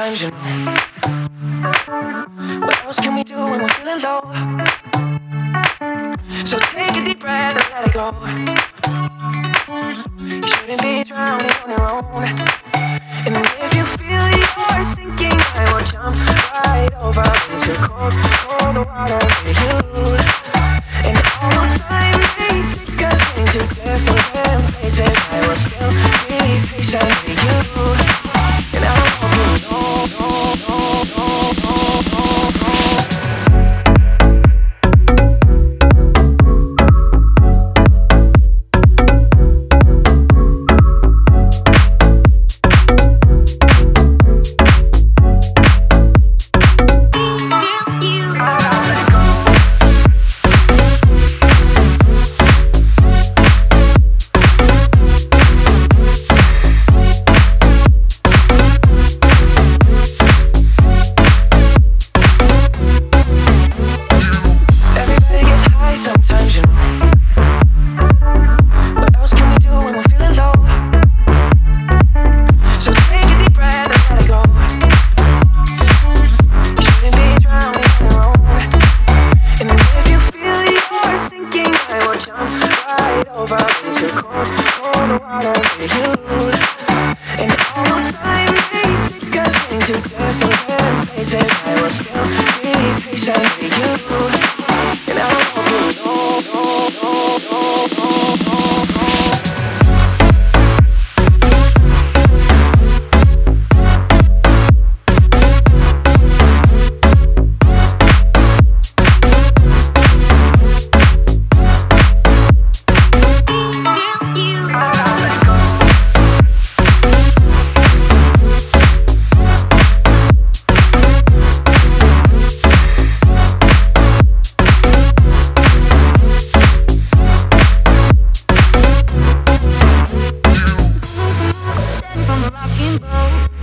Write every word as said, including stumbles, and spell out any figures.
sometimes, you know. What else can we do when we're feeling low? So take a deep breath and let it go. You shouldn't be drowning on your own. And if you feel you're sinking, I will jump right over into cold, cold water for you. And although time may take us into different places, I will still be patient for you. And I hope you know, know, know, know, know, know, know. From a rocking boat.